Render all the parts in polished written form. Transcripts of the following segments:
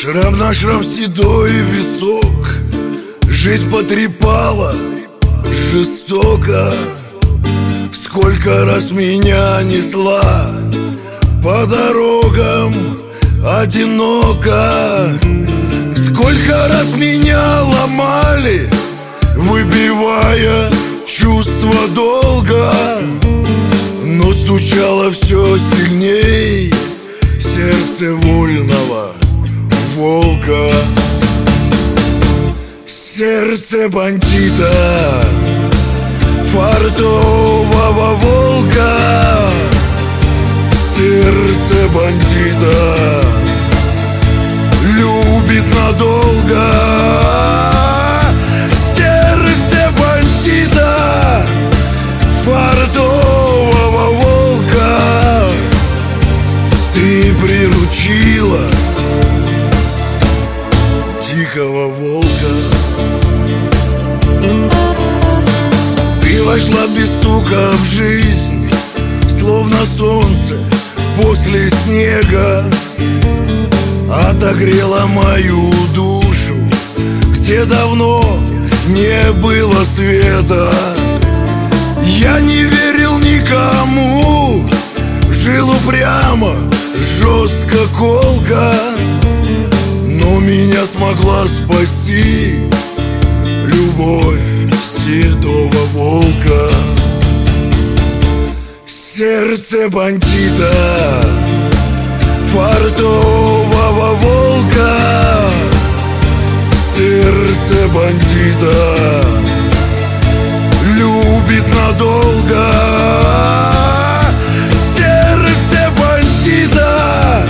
Шрам на шрам, седой висок. Жизнь потрепала жестоко. Сколько раз меня несла по дорогам одиноко. Сколько раз меня ломали, выбивая чувство долга. Но стучало все сильней сердце вольного волка. Сердце бандита, фартового волка. Сердце бандита любит надолго. Сердце бандита, фартового волка. Ты приручила дикого волка. Ты вошла без стука в жизнь, словно солнце после снега. Отогрела мою душу, где давно не было света. Я не верил никому, жил упрямо, жестко, колко. Но меня смогла спасти любовь седого волка. Сердце бандита, фартового волка. Сердце бандита любит надолго. Сердце бандита,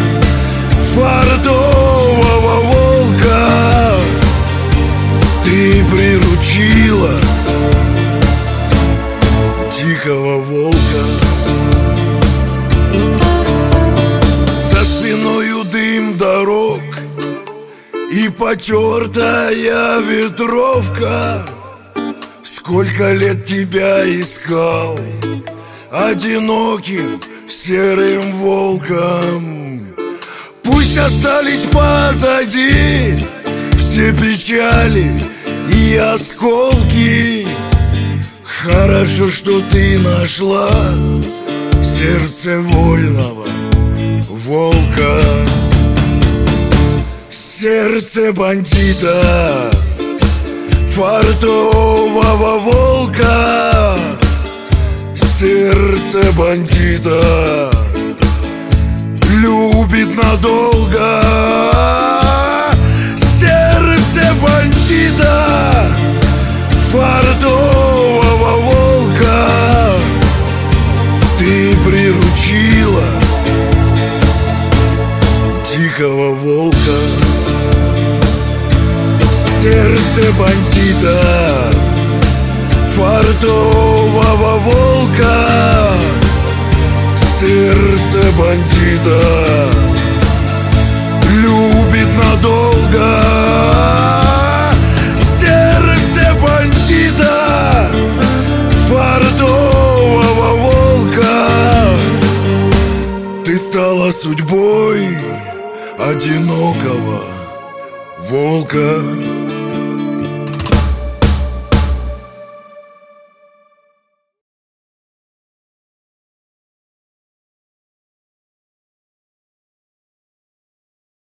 фартового волка. Ты приручила дикого волка. За спиною дым дорог и потертая ветровка. Сколько лет тебя искал одиноким серым волком. Пусть остались позади все печали и осколки. Хорошо, что ты нашла сердце вольного волка. Сердце бандита, фартового волка. Сердце бандита любит надолго. Сердце бандита, фартового волка. Ты приручила дикого волка. Сердце бандита, фартового волка. Сердце бандита любит надолго. Сердце бандита, фартового волка. Ты стала судьбой одинокого волка.